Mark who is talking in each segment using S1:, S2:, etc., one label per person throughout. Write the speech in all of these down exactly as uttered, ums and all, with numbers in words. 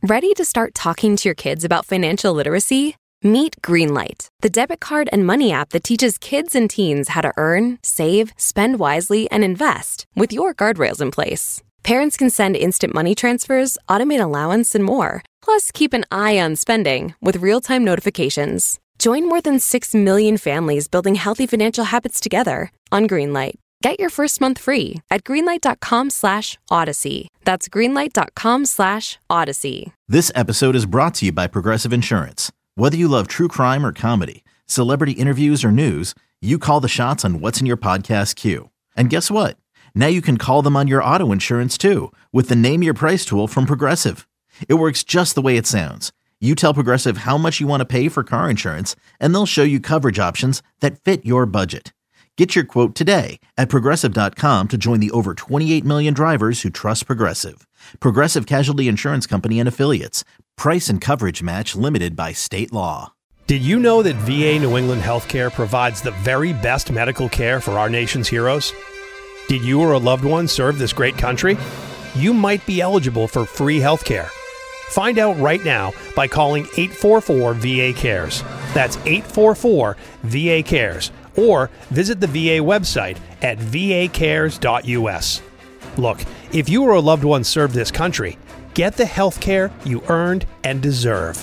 S1: Ready to start talking to your kids about financial literacy? Meet Greenlight, the debit card and money app that teaches kids and teens how to earn, save, spend wisely, and invest with your guardrails in place. Parents can send instant money transfers, automate allowance, and more. Plus, keep an eye on spending with real-time notifications. Join more than six million families building healthy financial habits together on Greenlight. Get your first month free at greenlight.com slash odyssey. That's greenlight.com slash odyssey.
S2: This episode is brought to you by Progressive Insurance. Whether you love true crime or comedy, celebrity interviews or news, you call the shots on what's in your podcast queue. And guess what? Now you can call them on your auto insurance too with the Name Your Price tool from Progressive. It works just the way it sounds. You tell Progressive how much you want to pay for car insurance, and they'll show you coverage options that fit your budget. Get your quote today at Progressive dot com to join the over twenty-eight million drivers who trust Progressive. Progressive Casualty Insurance Company and Affiliates. Price and coverage match limited by state law.
S3: Did you know that V A New England Healthcare provides the very best medical care for our nation's heroes? Did you or a loved one serve this great country? You might be eligible for free healthcare. Find out right now by calling eight four four V A cares. That's eight four four V A cares. Or visit the V A website at v a cares dot u s. Look, if you or a loved one served this country, get the health care you earned and deserve.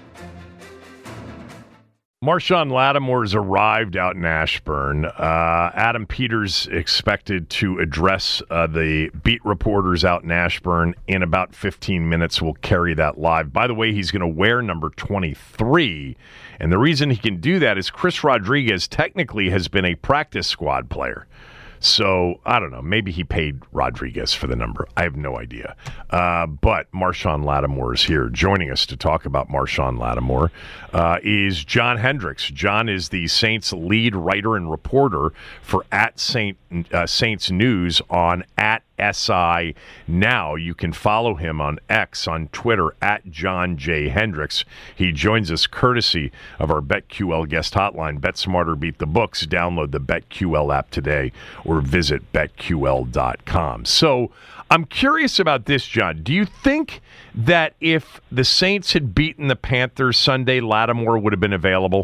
S4: Marshon Lattimore's arrived out in Ashburn. Uh, Adam Peters expected to address uh, the beat reporters out in Ashburn in about fifteen minutes. We'll carry that live. By the way, he's going to wear number twenty-three, and the reason he can do that is Chris Rodriguez technically has been a practice squad player. So, I don't know. Maybe he paid Rodriguez for the number. I have no idea. Uh, but Marshon Lattimore is here. Joining us to talk about Marshon Lattimore uh, is John Hendricks. John is the Saints lead writer and reporter for at Saint uh, Saints News on at S I Now. You can follow him on X, on Twitter, at John J. Hendricks. He joins us courtesy of our BetQL guest hotline. Bet Smarter, Beat the Books. Download the BetQL app today or visit bet Q L dot com. So I'm curious about this, John. Do you think that if the Saints had beaten the Panthers Sunday, Lattimore would have been available?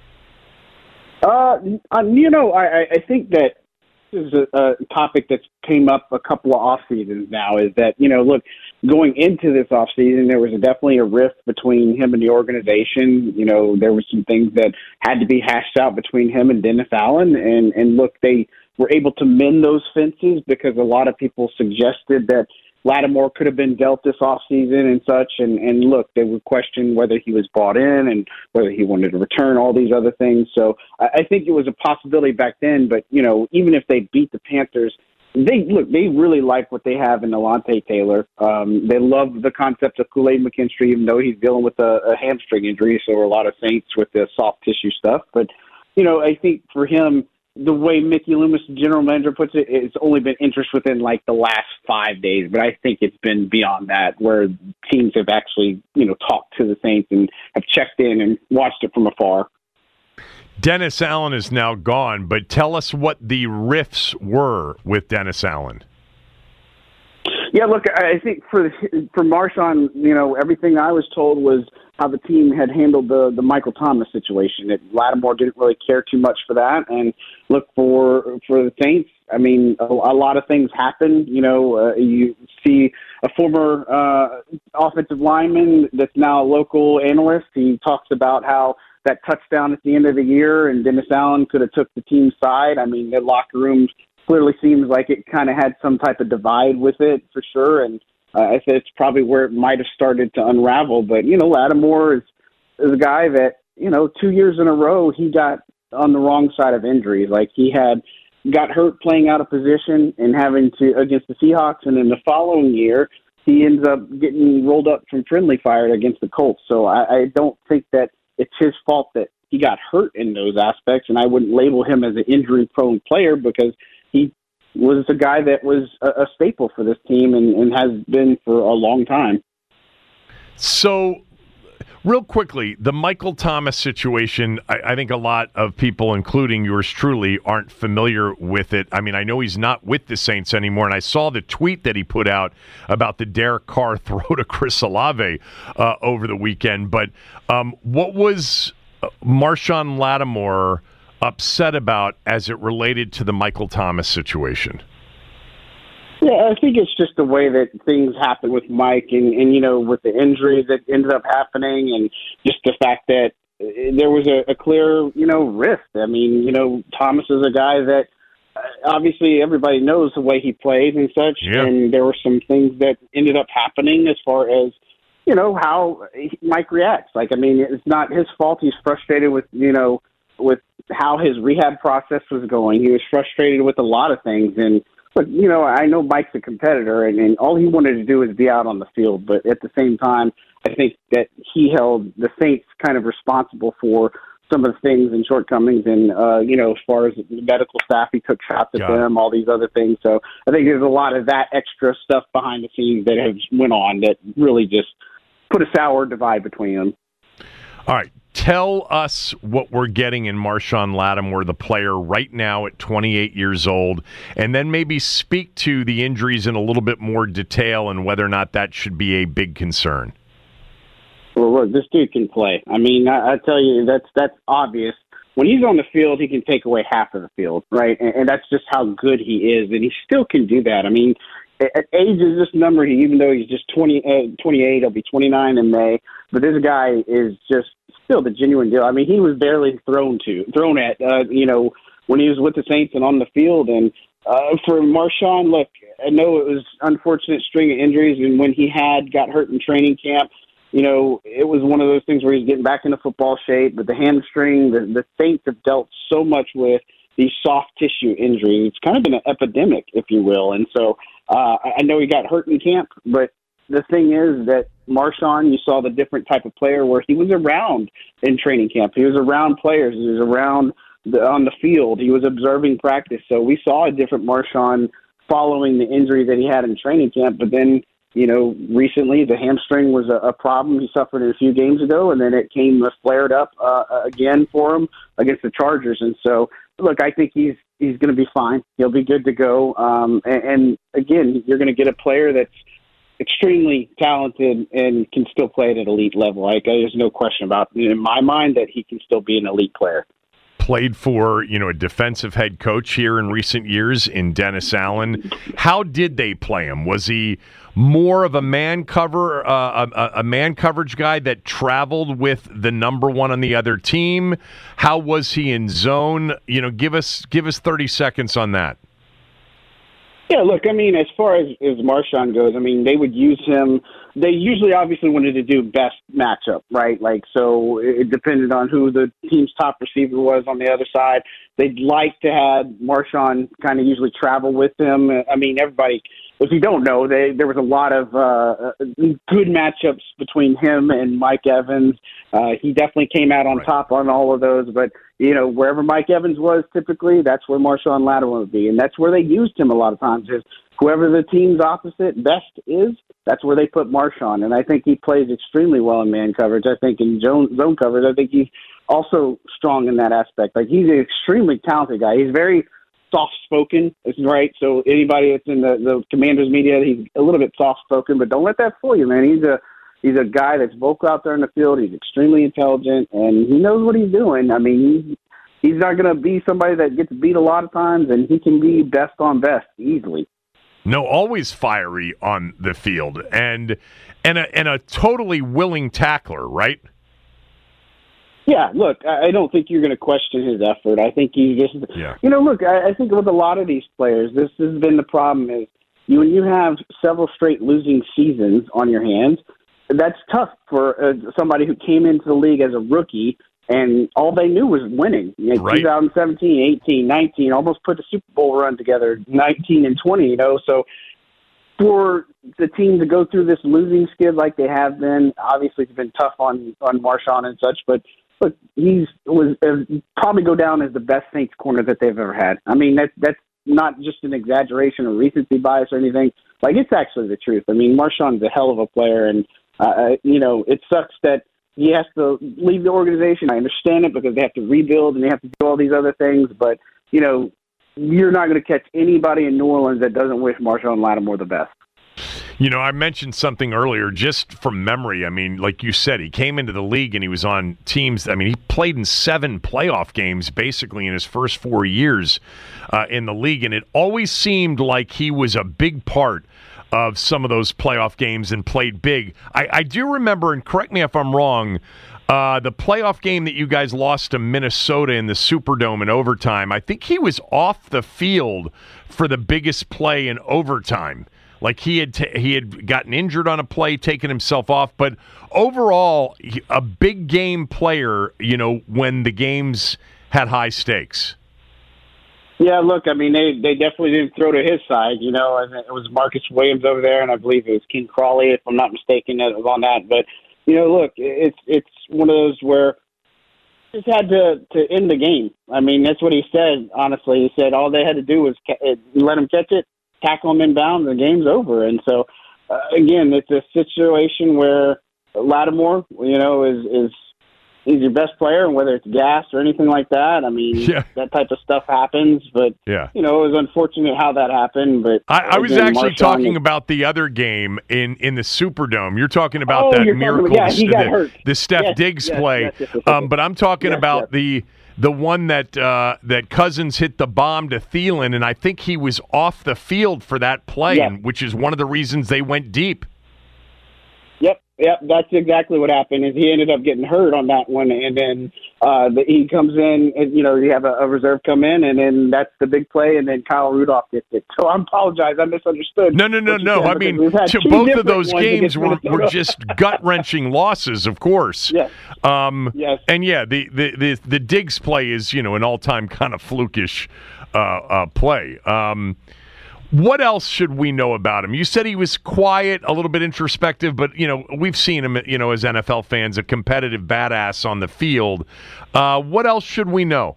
S5: Uh, you know, I, I think that this is a, a topic that's came up a couple of off seasons now. Is that, you know, look, going into this off season, there was a, definitely a rift between him and the organization. You know, there were some things that had to be hashed out between him and Dennis Allen, and and look, they were able to mend those fences because a lot of people suggested that Lattimore could have been dealt this offseason and such. And, and look, they would question whether he was bought in and whether he wanted to return, all these other things. So I, I think it was a possibility back then. But, you know, even if they beat the Panthers, they look, they really like what they have in Alontae Taylor. Um, they love the concept of Kool-Aid McKinstry, even though he's dealing with a, a hamstring injury. So are a lot of Saints with the soft tissue stuff. But, you know, I think for him, the way Mickey Loomis, the general manager, puts it, it's only been interest within like the last five days. But I think it's been beyond that, where teams have actually, you know, talked to the Saints and have checked in and watched it from afar.
S4: Dennis Allen is now gone, but tell us what the rifts were with Dennis Allen.
S5: Yeah, look, I think for for Marshon, you know, everything I was told was how the team had handled the, the Michael Thomas situation. That Lattimore didn't really care too much for that. And look, for for the Saints, I mean, a, a lot of things happen. You know, uh, you see a former uh, offensive lineman that's now a local analyst. He talks about how that touchdown at the end of the year and Dennis Allen could have took the team's side. I mean, their locker rooms clearly seems like it kind of had some type of divide with it for sure. And uh, I said it's probably where it might have started to unravel. But, you know, Lattimore is, is a guy that, you know, two years in a row, he got on the wrong side of injuries. Like he had got hurt playing out of position and having to against the Seahawks. And then the following year, he ends up getting rolled up from friendly fire against the Colts. So I, I don't think that it's his fault that he got hurt in those aspects. And I wouldn't label him as an injury-prone player because he was a guy that was a, a staple for this team and, and has been for a long time.
S4: So Real quickly, the Michael Thomas situation, I, I think a lot of people, including yours truly, aren't familiar with it. I mean, I know he's not with the Saints anymore, and I saw the tweet that he put out about the Derek Carr throw to Chris Olave uh, over the weekend. But um, what was Marshawn Lattimore upset about as it related to the Michael Thomas situation?
S5: Yeah, I think it's just the way that things happen with Mike and, and, you know, with the injury that ended up happening and just the fact that there was a, a clear, you know, risk. I mean, you know, Thomas is a guy that uh, obviously everybody knows the way he plays and such,
S4: yeah.
S5: and there were some things that ended up happening as far as, you know, how Mike reacts. Like, I mean, it's not his fault. He's frustrated with, you know, with how his rehab process was going. He was frustrated with a lot of things, and but, you know, I know Mike's a competitor, and, and all he wanted to do was be out on the field. But at the same time, I think that he held the Saints kind of responsible for some of the things and shortcomings. And, uh, you know, as far as the medical staff, he took shots at them, all these other things. So I think there's a lot of that extra stuff behind the scenes that has went on that really just put a sour divide between them.
S4: All right. Tell us what we're getting in Marshawn Lattimore, the player, right now at twenty-eight years old, and then maybe speak to the injuries in a little bit more detail and whether or not that should be a big concern.
S5: Well, look, this dude can play. I mean, I, I tell you, that's that's obvious. When he's on the field, he can take away half of the field, right? And, and that's just how good he is, and he still can do that. I mean, at age is this number, he, even though he's just twenty, uh, twenty-eight, he'll be twenty-nine in May, but this guy is just still the genuine deal. I mean, he was barely thrown to, thrown at, uh, you know, when he was with the Saints and on the field. And uh, for Marshawn, look, I know it was unfortunate string of injuries, and when he had got hurt in training camp, you know, it was one of those things where he's getting back into football shape. But the hamstring, the, the Saints have dealt so much with these soft tissue injuries. It's kind of been an epidemic, if you will. And so uh, I know he got hurt in camp, but the thing is that Marshawn, you saw the different type of player where he was around in training camp. He was around players. He was around the, on the field. He was observing practice. So we saw a different Marshawn following the injury that he had in training camp. But then, you know, recently the hamstring was a, a problem he suffered a few games ago, and then it came flared up uh, again for him against the Chargers. And so, look, I think he's he's going to be fine. He'll be good to go. Um, and, and, again, you're going to get a player that's extremely talented and can still play at an elite level. Like, there's no question about, in my mind, that he can still be an elite player.
S4: Played for, you know, a defensive head coach here in recent years in Dennis Allen. How did they play him? Was he more of a man cover, uh, a, a man coverage guy that traveled with the number one on the other team? How was he in zone? You know, give us give us thirty seconds on that.
S5: Yeah, look, I mean, as far as, as Marshawn goes, I mean, they would use him. They usually obviously wanted to do best matchup, right? Like, so it depended on who the team's top receiver was on the other side. They'd like to have Marshawn kind of usually travel with them. I mean, everybody, if you don't know, they, there was a lot of uh, good matchups between him and Mike Evans. Uh, he definitely came out on
S4: right.
S5: top on all of those, but you know, wherever Mike Evans was typically, that's where Marshawn Lattimore would be. And that's where they used him a lot of times, is whoever the team's opposite best is, that's where they put Marshawn. And I think he plays extremely well in man coverage. I think in zone, zone coverage, I think he's also strong in that aspect. Like, he's an extremely talented guy. He's very soft-spoken, right? So anybody that's in the, the Commanders media, he's a little bit soft-spoken, but don't let that fool you, man. He's a He's a guy that's vocal out there in the field. He's extremely intelligent, and he knows what he's doing. I mean, he's, he's not going to be somebody that gets beat a lot of times, and he can be best on best easily.
S4: No, always fiery on the field, and and a, and a totally willing tackler, right?
S5: Yeah, look, I don't think you're going to question his effort. I think he's just,
S4: yeah.
S5: you know, look, I, I think with a lot of these players, this has been the problem is you, when you have several straight losing seasons on your hands, that's tough for uh, somebody who came into the league as a rookie and all they knew was winning. You know,
S4: right.
S5: twenty seventeen, eighteen, nineteen, almost put a Super Bowl run together, nineteen and twenty, you know. So for the team to go through this losing skid like they have been, obviously it's been tough on, on Marshawn and such, but look, he's was uh, probably go down as the best Saints corner that they've ever had. I mean, that's, that's not just an exaggeration or recency bias or anything. Like, it's actually the truth. I mean, Marshawn's a hell of a player, and Uh, you know, it sucks that he has to leave the organization. I understand it because they have to rebuild and they have to do all these other things. But, you know, you're not going to catch anybody in New Orleans that doesn't wish Marshawn Lattimore the best.
S4: You know, I mentioned something earlier just from memory. I mean, like you said, he came into the league and he was on teams. I mean, he played in seven playoff games basically in his first four years uh, in the league. And it always seemed like he was a big part of some of those playoff games and played big. I, I do remember, and correct me if I'm wrong, uh, the playoff game that you guys lost to Minnesota in the Superdome in overtime. I think he was off the field for the biggest play in overtime. Like he had t- he had gotten injured on a play, taken himself off, but overall, he, a big game player, you know, when the games had high stakes.
S5: Yeah, look, I mean, they, they definitely didn't throw to his side, you know. It was Marcus Williams over there, and I believe it was King Crawley, if I'm not mistaken, that was on that. But, you know, look, it's it's one of those where just had to, to end the game. I mean, that's what he said, honestly. He said all they had to do was ca- let him catch it, tackle him inbound, and the game's over. And so, uh, again, it's a situation where Lattimore, you know, is is he's your best player, and whether it's gas or anything like that, I mean,
S4: yeah.
S5: that type of stuff happens. But,
S4: yeah.
S5: you know, it was unfortunate how that happened. But
S4: I, I was
S5: again,
S4: actually
S5: Marshawn
S4: talking
S5: is,
S4: about the other game in, in the Superdome. You're talking about
S5: Oh,
S4: that
S5: you're
S4: miracle,
S5: talking about- yeah, he
S4: the,
S5: got
S4: the,
S5: hurt.
S4: the Steph
S5: Yes,
S4: Diggs
S5: yes,
S4: play.
S5: yes, yes, yes,
S4: um,
S5: yes.
S4: but I'm talking
S5: Yes,
S4: about
S5: yes.
S4: the the one that uh, that Cousins hit the bomb to Thielen, and I think he was off the field for that play,
S5: Yes.
S4: and, which is one of the reasons they went deep.
S5: Yep, yep, that's exactly what happened. Is he ended up getting hurt on that one, and then uh, the, he comes in, and you know, you have a, a reserve come in, and then that's the big play, and then Kyle Rudolph gets it. So I apologize, I misunderstood.
S4: No, no, no,
S5: what you
S4: no.
S5: said,
S4: I
S5: because
S4: mean,
S5: we've had
S4: to
S5: two
S4: both of
S5: different
S4: those
S5: ones
S4: games
S5: against
S4: were, were
S5: Minnesota.
S4: just gut-wrenching losses, of course.
S5: Yes.
S4: Um,
S5: Yes.
S4: And yeah, the, the, the, the Diggs play is, you know, an all-time kind of flukish uh, uh, play. Um, what else should we know about him? You said he was quiet, a little bit introspective, but, you know, we've seen him, you know, as N F L fans, a competitive badass on the field. Uh, what else should we know?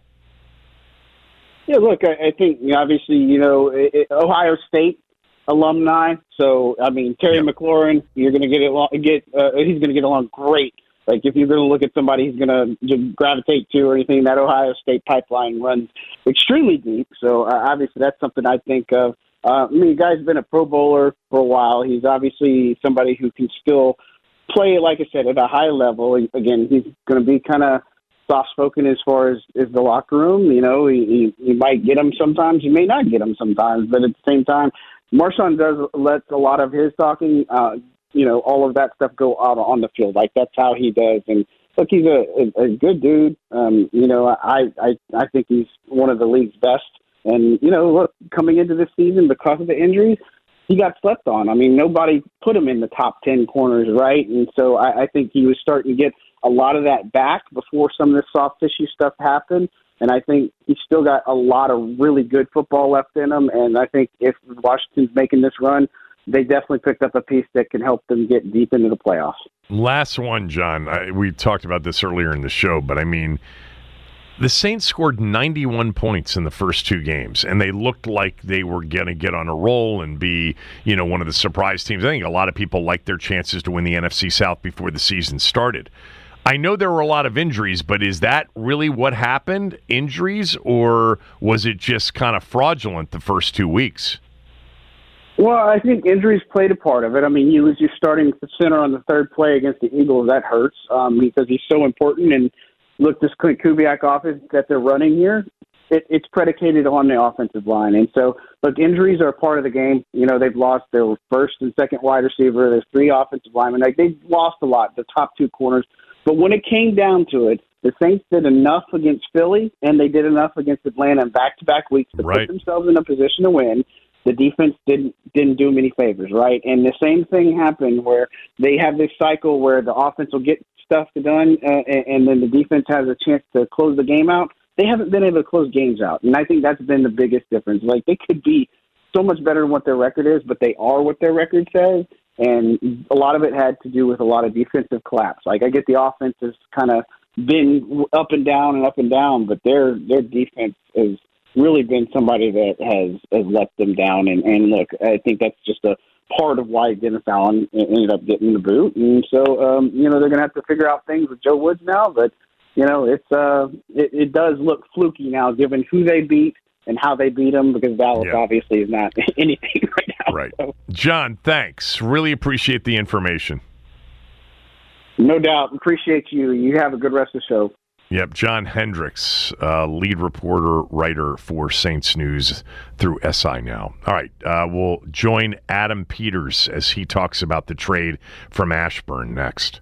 S5: Yeah, look, I, I think obviously, you know, it, it, Ohio State alumni. So I mean, Terry
S4: Yep.
S5: McLaurin, you're going to get along. Get uh, he's going to get along great. Like if you're going to look at somebody he's going to gravitate to or anything, that Ohio State pipeline runs extremely deep. So uh, obviously, that's something I think of. Uh, I mean, the guy's been a Pro Bowler for a while. He's obviously somebody who can still play, like I said, at a high level. Again, he's going to be kind of soft-spoken as far as, as the locker room. You know, he, he, he might get him sometimes. He may not get him sometimes. But at the same time, Marshawn does let a lot of his talking, uh, you know, all of that stuff go out on the field. Like, that's how he does. And, look, he's a, a, a good dude. Um, you know, I, I, I think he's one of the league's best. And, you know, look, coming into this season, because of the injuries, he got slept on. I mean, nobody put him in the top ten corners, right? And so I, I think he was starting to get a lot of that back before some of this soft tissue stuff happened. And I think he's still got a lot of really good football left in him. And I think if Washington's making this run, they definitely picked up a piece that can help them get deep into the playoffs.
S4: Last one, John. I, we talked about this earlier in the show, but I mean, the Saints scored ninety-one points in the first two games, and they looked like they were going to get on a roll and be, you know, one of the surprise teams. I think a lot of people liked their chances to win the N F C South before the season started. I know there were a lot of injuries, but is that really what happened? Injuries, or was it just kind of fraudulent the first two weeks?
S5: Well, I think injuries played a part of it. I mean, you lose your starting center on the third play against the Eagles. That hurts um, because he's so important. And look, this Clint Kubiak offense that they're running here, it, it's predicated on the offensive line. And so, look, injuries are a part of the game. You know, they've lost their first and second wide receiver. There's three offensive linemen. Like, they've lost a lot, the top two corners. But when it came down to it, the Saints did enough against Philly, and they did enough against Atlanta in back-to-back weeks to
S4: right.
S5: put themselves in a position to win. The defense didn't didn't do them any favors, right? And the same thing happened where they have this cycle where the offense will get stuff done, uh, and, and then the defense has a chance to close the game out. They haven't been able to close games out, and I think that's been the biggest difference. Like, they could be so much better than what their record is, but they are what their record says, and a lot of it had to do with a lot of defensive collapse. Like, I get the offense has kind of been up and down and up and down, but their their defense is really been somebody that has, has let them down. And, and look, I think that's just a part of why Dennis Allen ended up getting the boot. And so, um, you know, they're going to have to figure out things with Joe Woods now. But, you know, it's uh, it, it does look fluky now, given who they beat and how they beat them, because Dallas yeah. obviously is not anything right now.
S4: Right.
S5: So.
S4: John, thanks. Really appreciate the information.
S5: No doubt. Appreciate you. You have a good rest of the show.
S4: Yep, John Hendricks, uh, lead reporter, writer for Saints News through S I Now. All right, uh, we'll join Adam Peters as he talks about the trade from Ashburn next.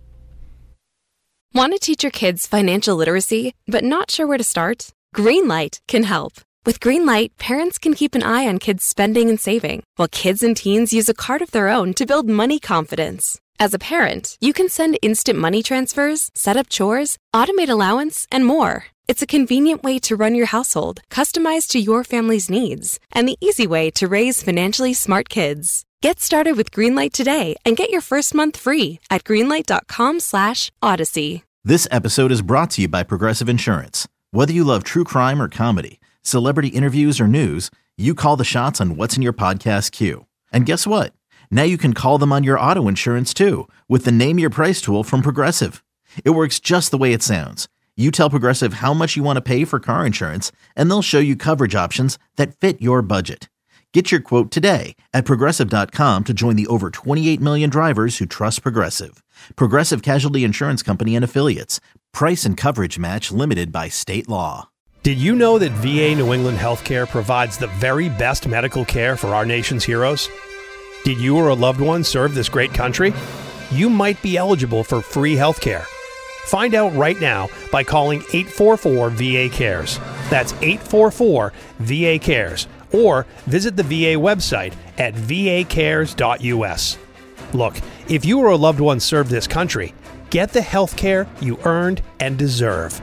S1: Want to teach your kids financial literacy, but not sure where to start? Greenlight can help. With Greenlight, parents can keep an eye on kids' spending and saving, while kids and teens use a card of their own to build money confidence. As a parent, you can send instant money transfers, set up chores, automate allowance, and more. It's a convenient way to run your household, customized to your family's needs, and the easy way to raise financially smart kids. Get started with Greenlight today and get your first month free at greenlight.com slash odyssey.
S2: This episode is brought to you by Progressive Insurance. Whether you love true crime or comedy, celebrity interviews or news, you call the shots on what's in your podcast queue. And guess what? Now you can call them on your auto insurance too with the Name Your Price tool from Progressive. It works just the way it sounds. You tell Progressive how much you want to pay for car insurance, and they'll show you coverage options that fit your budget. Get your quote today at Progressive dot com to join the over twenty-eight million drivers who trust Progressive. Progressive Casualty Insurance Company and Affiliates. Price and coverage match limited by state law.
S3: Did you know that V A New England Healthcare provides the very best medical care for our nation's heroes? Did you or a loved one serve this great country? You might be eligible for free health care. Find out right now by calling eight four four V A cares. That's eight four four V A cares. Or visit the V A website at v a cares dot u s. Look, if you or a loved one served this country, get the health care you earned and deserve.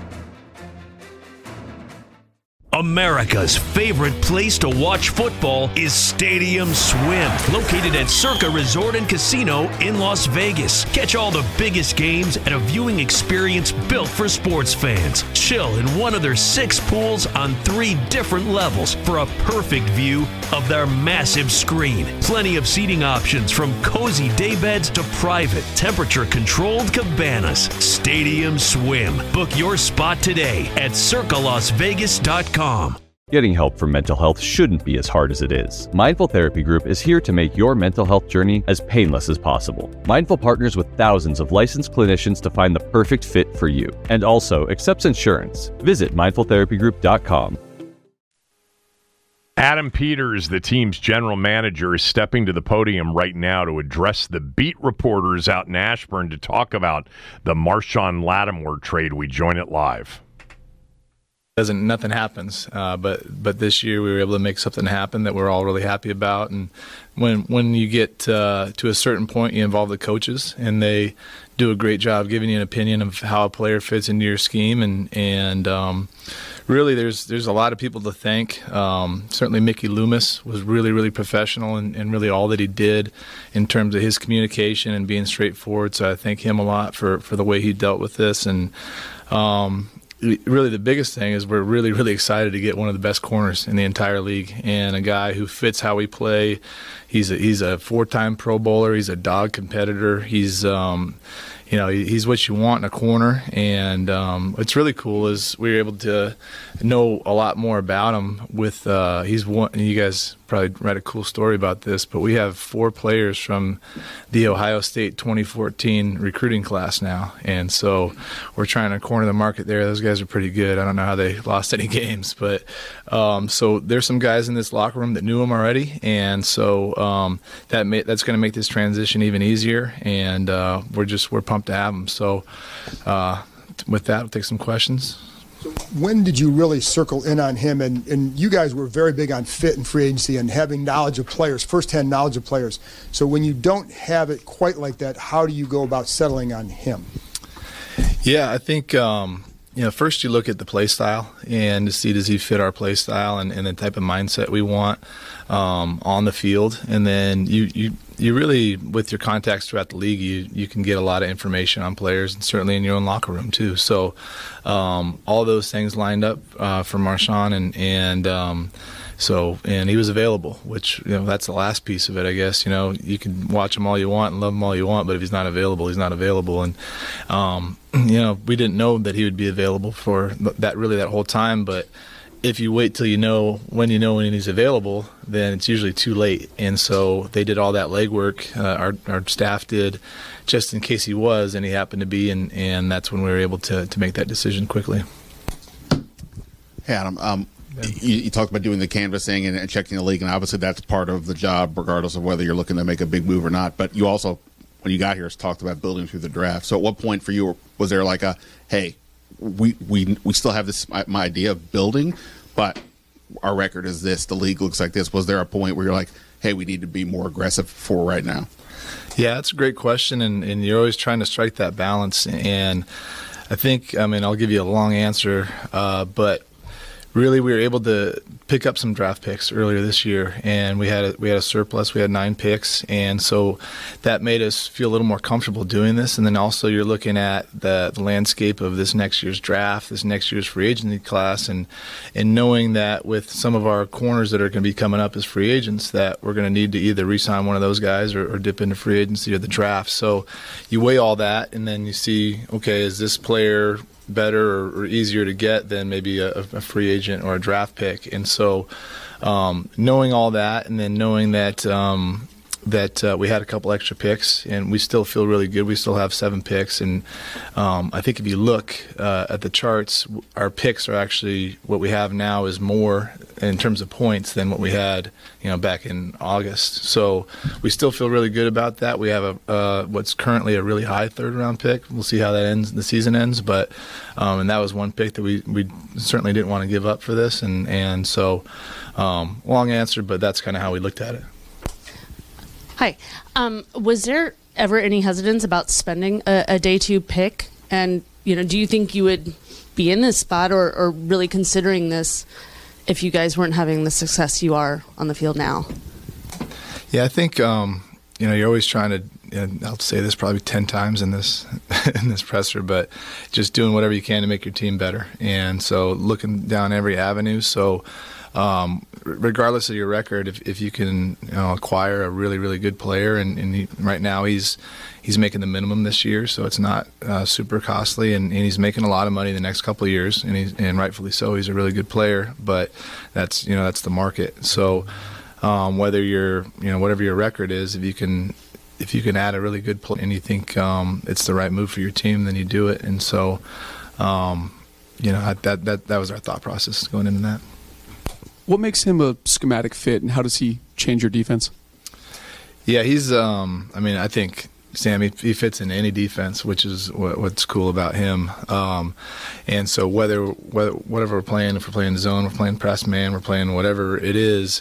S6: America's favorite place to watch football is Stadium Swim, located at Circa Resort and Casino in Las Vegas. Catch all the biggest games at a viewing experience built for sports fans. Chill in one of their six pools on three different levels for a perfect view of their massive screen. Plenty of seating options from cozy daybeds to private, temperature-controlled cabanas. Stadium Swim. Book your spot today at circa las vegas dot com.
S7: Getting help for mental health shouldn't be as hard as it is. Mindful Therapy Group is here to make your mental health journey as painless as possible. Mindful partners with thousands of licensed clinicians to find the perfect fit for you, and also accepts insurance. Visit mindful therapy group dot com.
S4: Adam Peters, the team's general manager, is stepping to the podium right now to address the beat reporters out in Ashburn to talk about the Marshon Lattimore trade. We join it live.
S8: Doesn't nothing happens, uh, but but this year we were able to make something happen that we're all really happy about. And when when you get uh, to a certain point, you involve the coaches, and they do a great job giving you an opinion of how a player fits into your scheme. And and um, really, there's there's a lot of people to thank. Um, certainly, Mickey Loomis was really really professional and, and really all that he did in terms of his communication and being straightforward. So I thank him a lot for for the way he dealt with this. And um, really the biggest thing is we're really, really excited to get one of the best corners in the entire league and a guy who fits how we play. He's a, he's a four-time Pro Bowler. He's a dog competitor. He's um, you know he's what you want in a corner. And um, what's really cool is we were able to know a lot more about him. With uh, he's one. You guys probably read a cool story about this, but we have four players from the Ohio State twenty fourteen recruiting class now, and so we're trying to corner the market there. Those guys are pretty good. I don't know how they lost any games, but um, so there's some guys in this locker room that knew him already, and so um, that may, that's going to make this transition even easier. And uh, we're just we're pumped to have him. So uh, with that, we'll take some questions.
S9: When did you really circle in on him? And, and you guys were very big on fit and free agency and having knowledge of players, firsthand knowledge of players. So when you don't have it quite like that, how do you go about settling on him?
S8: Yeah, I think um, you know first you look at the play style and to see does he fit our play style and, and the type of mindset we want um, on the field, and then you you. You really, with your contacts throughout the league, you, you can get a lot of information on players, and certainly in your own locker room too. So um, all those things lined up uh, for Marshon, and, and um, So, and he was available, which, you know, that's the last piece of it, I guess. You know, you can watch him all you want and love him all you want, but if he's not available, he's not available. And, um, you know, we didn't know that he would be available for that really that whole time, but if you wait till you know when you know when he's available, then it's usually too late. And so they did all that legwork, uh, our our staff did, just in case he was, and he happened to be, and, and that's when we were able to, to make that decision quickly.
S10: Hey, Adam, um, yeah. you, you talked about doing the canvassing and, and checking the league, and obviously that's part of the job, regardless of whether you're looking to make a big move or not. But you also, when you got here, talked about building through the draft. So at what point for you was there like a, hey, we we we still have this my, my idea of building, but our record is this, the league looks like this. Was there a point where you're like, hey, we need to be more aggressive for right now?
S8: Yeah, that's a great question, and, and you're always trying to strike that balance. And I think, I mean, I'll give you a long answer, uh, but really we were able to pick up some draft picks earlier this year, and we had a, we had a surplus. We had nine picks, and so that made us feel a little more comfortable doing this. And then also you're looking at the, the landscape of this next year's draft, this next year's free agency class, and and knowing that with some of our corners that are going to be coming up as free agents, that we're going to need to either re-sign one of those guys or, or dip into free agency or the draft. So you weigh all that, and then you see, okay, is this player better or, or easier to get than maybe a, a free agent or a draft pick? And so um, knowing all that, and then knowing that um, that uh, we had a couple extra picks, and we still feel really good. We still have seven picks, and um, I think if you look uh, at the charts, our picks are actually, what we have now is more in terms of points than what we had, you know, back in August. So we still feel really good about that. We have a uh, what's currently a really high third round pick. We'll see how that ends. The season ends, but um, and that was one pick that we we certainly didn't want to give up for this, and and so um, long answer, but that's kind of how we looked at it.
S11: Hi. Um, was there ever any hesitance about spending a, a day two pick? And, you know, do you think you would be in this spot or, or really considering this if you guys weren't having the success you are on the field now?
S8: Yeah, I think, um, you know, you're always trying to, and I'll say this probably ten times in this in this presser, but just doing whatever you can to make your team better. And so looking down every avenue. So, Um, regardless of your record, if, if you can, you know, acquire a really, really good player, and, and he, right now he's he's making the minimum this year, so it's not uh, super costly, and, and he's making a lot of money the next couple of years, and he's, and rightfully so. He's a really good player, but that's, you know, that's the market. So um, whether you're, you know, whatever your record is, if you can if you can add a really good player and you think um, it's the right move for your team, then you do it. And so, um, you know, that that that was our thought process going into that.
S12: What makes him a schematic fit, and how does he change your defense?
S8: Yeah, he's, um, I mean, I think, Sam, he, he fits in any defense, which is what, what's cool about him. Um, and so whether, whether whatever we're playing, if we're playing zone, we're playing press man, we're playing whatever it is,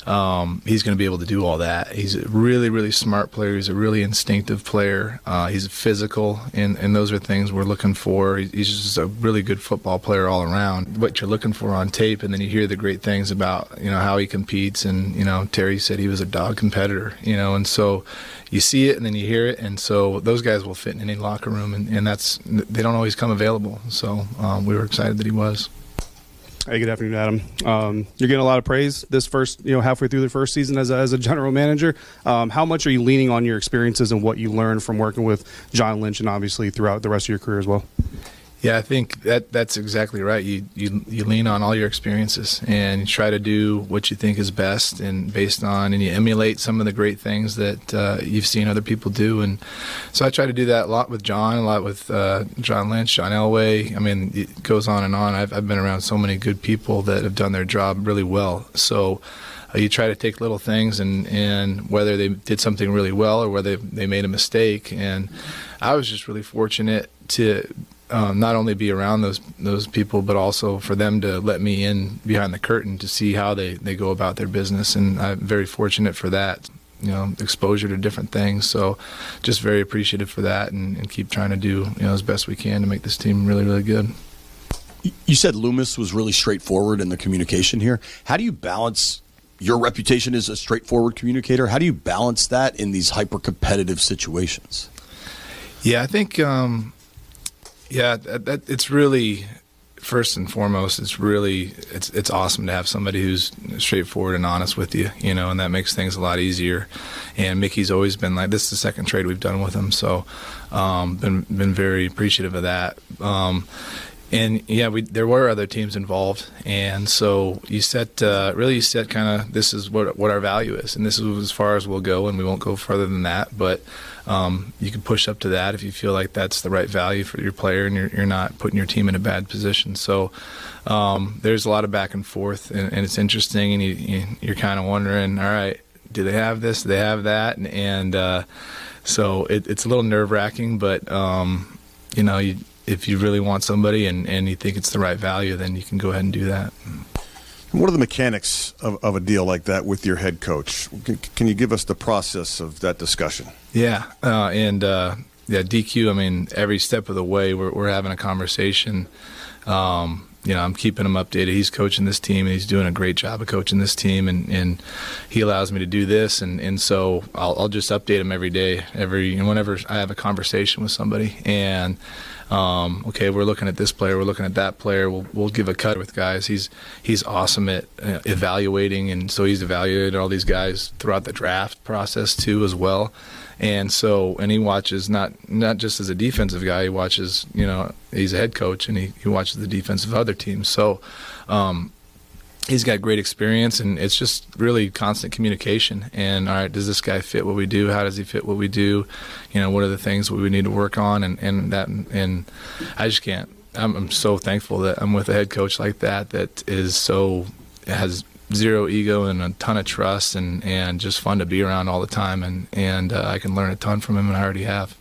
S8: um, he's going to be able to do all that. He's a really, really smart player. He's a really instinctive player. Uh, he's physical, and, and those are things we're looking for. He's just a really good football player all around. What you're looking for on tape, and then you hear the great things about, you know, how he competes. And, you know, Terry said he was a dog competitor, you know, and so you see it and then you hear it. And so those guys will fit in any locker room, and, and that's, they don't always come available. So um, we were excited that he was.
S13: Hey, good afternoon, Adam. Um, you're getting a lot of praise this first, you know, halfway through the first season as a, as a general manager. Um, how much are you leaning on your experiences and what you learned from working with John Lynch, and obviously throughout the rest of your career as well?
S8: Yeah, I think that that's exactly right. You, you you lean on all your experiences, and you try to do what you think is best, and based on, and you emulate some of the great things that uh, you've seen other people do. And so I try to do that a lot with John, a lot with uh, John Lynch, John Elway. I mean, it goes on and on. I've, I've been around so many good people that have done their job really well. So uh, you try to take little things, and, and whether they did something really well or whether they made a mistake. And I was just really fortunate to Um, not only be around those those people, but also for them to let me in behind the curtain to see how they, they go about their business. And I'm very fortunate for that, you know, exposure to different things. So just very appreciative for that, and, and keep trying to do, you know, as best we can to make this team really, really good.
S14: You said Loomis was really straightforward in the communication here. How do you balance your reputation as a straightforward communicator? How do you balance that in these hyper-competitive situations?
S8: Yeah, I think um, – Yeah, that, that, it's really first and foremost, it's really it's it's awesome to have somebody who's straightforward and honest with you, you know, and that makes things a lot easier. And Mickey's always been like, this is the second trade we've done with him, so um, been been very appreciative of that. Um, And yeah, we there were other teams involved, and so you set uh, really you set kind of this is what what our value is, and this is as far as we'll go, and we won't go further than that. But um, you can push up to that if you feel like that's the right value for your player, and you're you're not putting your team in a bad position. So um, there's a lot of back and forth, and, and it's interesting, and you, you you're kind of wondering, all right, do they have this? Do they have that? And, and uh, so it, it's a little nerve wracking, but um, you know you. If you really want somebody and, and you think it's the right value, then you can go ahead and do that.
S15: What are the mechanics of, of a deal like that with your head coach? Can, can you give us the process of that discussion?
S8: Yeah, uh, and uh, yeah, D Q, I mean, every step of the way we're, we're having a conversation. Um, you know, I'm keeping him updated. He's coaching this team, and he's doing a great job of coaching this team, and, and he allows me to do this, and, and so I'll, I'll just update him every day, every and whenever I have a conversation with somebody. And Um, okay, we're looking at this player, we're looking at that player. We'll we'll give a cut with guys. He's he's awesome at uh, evaluating, and so he's evaluated all these guys throughout the draft process too, as well. And so, and he watches not not just as a defensive guy. He watches, you know, he's a head coach, and he, he watches the defense of other teams. So. Um, He's got great experience, and it's just really constant communication. And, all right, does this guy fit what we do? How does he fit what we do? You know, what are the things we need to work on? And, and that, and I just can't. I'm, I'm so thankful that I'm with a head coach like that that is so has zero ego and a ton of trust, and, and just fun to be around all the time. And, and uh, I can learn a ton from him, and I already have.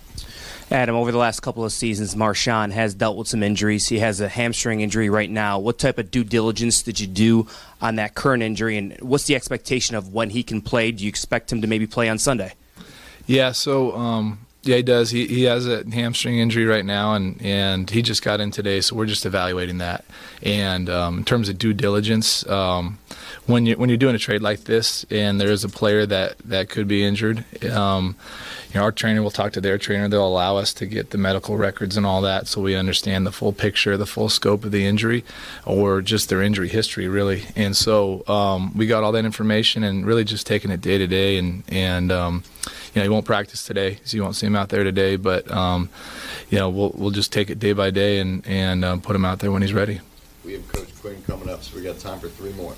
S16: Adam, over the last couple of seasons, Marshawn has dealt with some injuries. He has a hamstring injury right now. What type of due diligence did you do on that current injury, and what's the expectation of when he can play? Do you expect him to maybe play on Sunday?
S8: Yeah, so um, yeah, he does. He he has a hamstring injury right now, and, and he just got in today, so we're just evaluating that. And um, in terms of due diligence, um, when you when you're doing a trade like this, and there is a player that, that could be injured. Um, You know, our trainer will talk to their trainer. They'll allow us to get the medical records and all that, so we understand the full picture, the full scope of the injury, or just their injury history, really. And so um, we got all that information, and really just taking it day to day. And and um, you know, he won't practice today, so you won't see him out there today. But um, you know, we'll we'll just take it day by day and and um, put him out there when he's ready.
S14: We have Coach Quinn coming up, so we got time for three more.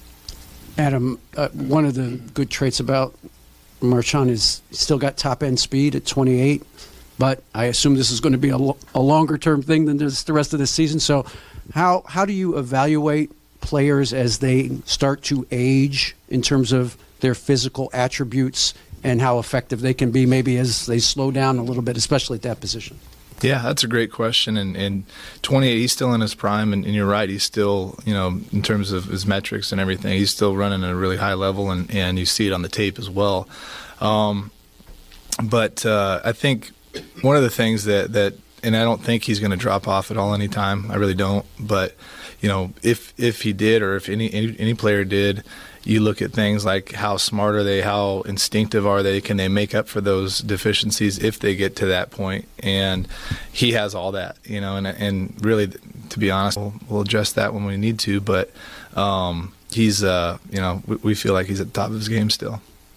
S17: Adam, uh, one of the good traits about Marshawn is still got top-end speed at twenty-eight, but I assume this is going to be a, lo- a longer-term thing than this, the rest of the season. So how how do you evaluate players as they start to age in terms of their physical attributes and how effective they can be maybe as they slow down a little bit, especially at that position?
S8: Yeah, that's a great question. And, and twenty-eight, he's still in his prime, and, and you're right. He's still, you know, in terms of his metrics and everything, he's still running at a really high level, and, and you see it on the tape as well. Um, but uh, I think one of the things that, that and I don't think he's going to drop off at all anytime. I really don't. But, you know, if if he did, or if any, any any player did, you look at things like how smart are they, how instinctive are they, can they make up for those deficiencies if they get to that point? And he has all that, you know, and and really, to be honest, we'll, we'll address that when we need to, but um, he's, uh, you know, we, we feel like he's at the top of his game still.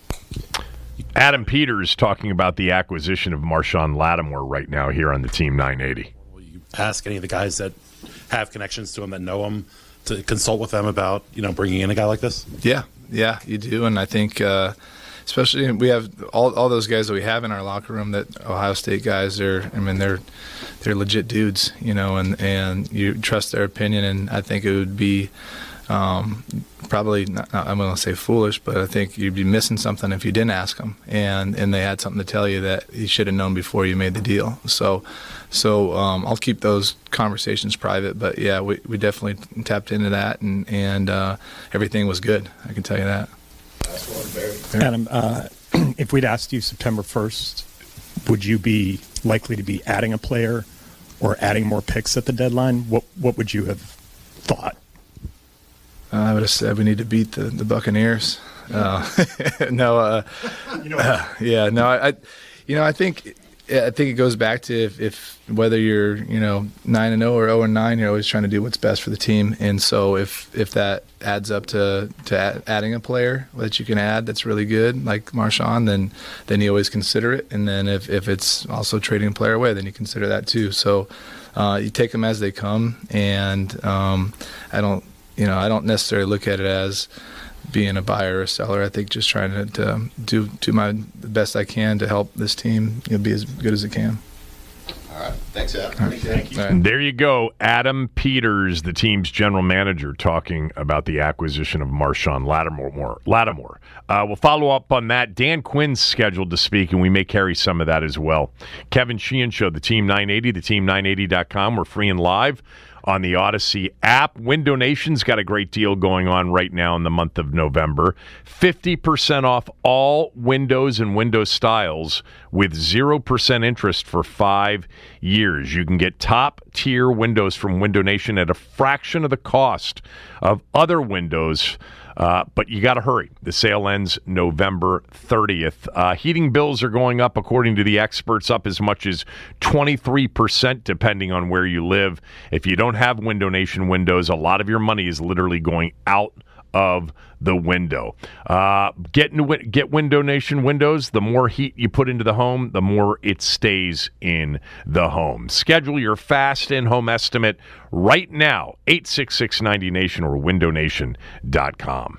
S4: Adam Peters talking about the acquisition of Marshawn Lattimore right now here on the Team nine eighty.
S18: Will you ask any of the guys that have connections to him, that know him, to consult with them about, you know, bringing in a guy like this?
S8: Yeah, yeah, you do. And I think uh, especially we have all all those guys that we have in our locker room, that Ohio State guys are, I mean, they're they're legit dudes, you know, and, and you trust their opinion. And I think it would be um, probably, not, not, I'm going to say foolish, but I think you'd be missing something if you didn't ask them, and, and they had something to tell you that you should have known before you made the deal. So so um, I'll keep those conversations private, but yeah, we, we definitely tapped into that, and, and uh, everything was good, I can tell you that.
S19: Adam, uh, if we'd asked you September first, would you be likely to be adding a player or adding more picks at the deadline? What what would you have thought?
S8: Uh, I would have said we need to beat the, the Buccaneers. Uh, no, uh, you know, uh, yeah, no, I, I, you know, I think I think it goes back to if, if whether you're you know nine and zero or zero and nine, you're always trying to do what's best for the team. And so if if that adds up to to add, adding a player that you can add that's really good, like Marshawn, then then you always consider it. And then if if it's also trading a player away, then you consider that too. So uh, you take them as they come, and um, I don't you know I don't necessarily look at it as being a buyer or a seller. I think just trying to, to do do my the best I can to help this team you know, be as good as it can.
S10: All right. Thanks, Adam.
S4: All right. Thank you. Right. There you go. Adam Peters, the team's general manager, talking about the acquisition of Marshawn Lattimore. Lattimore. Uh, we'll follow up on that. Dan Quinn's scheduled to speak, and we may carry some of that as well. Kevin Sheehan Show, the Team nine eighty, the team nine eighty dot com. We're free and live on the Odyssey app. Window Nation's got a great deal going on right now in the month of November. fifty percent off all windows and window styles with zero percent interest for five years. You can get top-tier windows from Window Nation at a fraction of the cost of other windows. Uh, but you got to hurry. The sale ends November thirtieth. Uh, heating bills are going up, according to the experts, up as much as twenty-three percent depending on where you live. If you don't have Window Nation windows, a lot of your money is literally going out of the window. Uh, get, get Window Nation windows. The more heat you put into the home, the more it stays in the home. Schedule your fast in-home estimate right now, eight six six ninety nation or window nation dot com.